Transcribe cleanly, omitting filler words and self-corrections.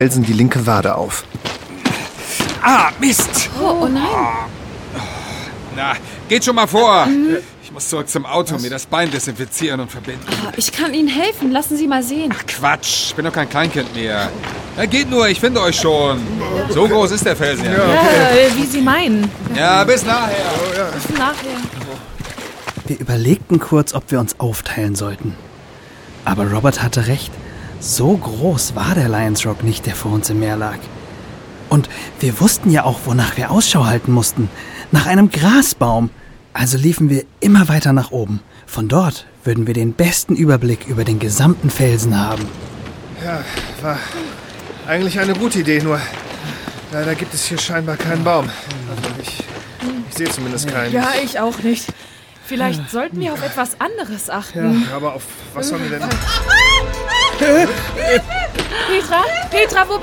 Felsen die linke Wade auf. Ah, Mist! Oh nein. Na, geht schon mal vor. Ich muss zurück zum Auto, mir das Bein desinfizieren und verbinden. Oh, ich kann Ihnen helfen. Lassen Sie mal sehen. Ach Quatsch, ich bin doch kein Kleinkind mehr. Na, geht nur, ich finde euch schon. So groß ist der Felsen ja. Wie Sie meinen. Ja, bis nachher. Bis nachher. Wir überlegten kurz, ob wir uns aufteilen sollten. Aber Robert hatte recht. So groß war der Lions Rock nicht, der vor uns im Meer lag. Und wir wussten ja auch, wonach wir Ausschau halten mussten. Nach einem Grasbaum. Also liefen wir immer weiter nach oben. Von dort würden wir den besten Überblick über den gesamten Felsen haben. Ja, war eigentlich eine gute Idee, nur leider gibt es hier scheinbar keinen Baum. Also ich sehe zumindest keinen. Ja, ich auch nicht. Vielleicht sollten wir auf etwas anderes achten. Ja, aber auf was sollen wir denn... Petra, wo